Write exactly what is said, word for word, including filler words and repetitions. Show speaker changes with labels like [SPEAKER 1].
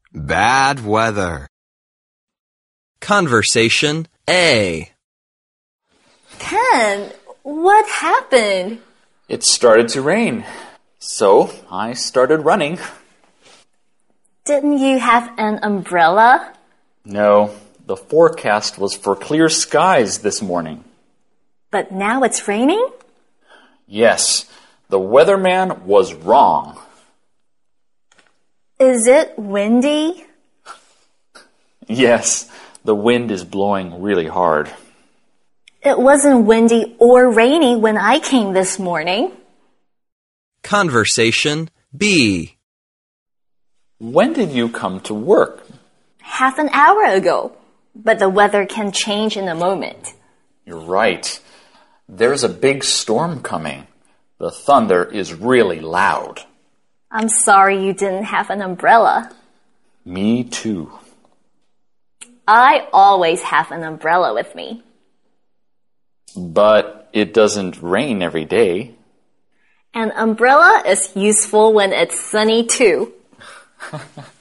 [SPEAKER 1] Bad weather.
[SPEAKER 2] Conversation A.
[SPEAKER 3] Ken, what happened?
[SPEAKER 4] It started to rain, so I started running.
[SPEAKER 3] Didn't you have an umbrella?
[SPEAKER 4] No, the forecast was for clear skies this morning.
[SPEAKER 3] But now it's raining?
[SPEAKER 4] Yes, the weatherman was wrong.
[SPEAKER 3] Is it windy?
[SPEAKER 4] Yes, the wind is blowing really hard.
[SPEAKER 3] It wasn't windy or rainy when I came this morning.
[SPEAKER 2] Conversation B.
[SPEAKER 4] When did you come to work?
[SPEAKER 3] Half an hour ago. But the weather can change in a moment.
[SPEAKER 4] You're right. There's a big storm coming. The thunder is really loud.
[SPEAKER 3] I'm sorry you didn't have an umbrella.
[SPEAKER 4] Me too.
[SPEAKER 3] I always have an umbrella with me.
[SPEAKER 4] But it doesn't rain every day.
[SPEAKER 3] An umbrella is useful when it's sunny too.